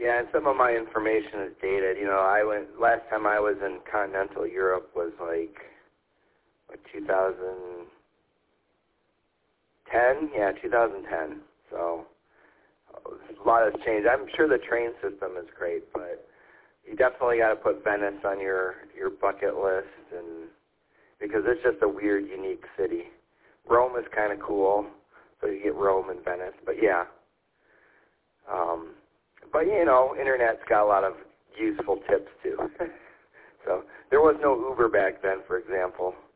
Yeah, and some of my information is dated. Last time I was in continental Europe was like, 2010? Yeah, 2010. So a lot has changed. I'm sure the train system is great, but you definitely got to put Venice on your bucket list, and because it's just a weird, unique city. Rome is kind of cool, so you get Rome and Venice, but yeah. But, Internet's got a lot of useful tips, too. So there was no Uber back then, for example.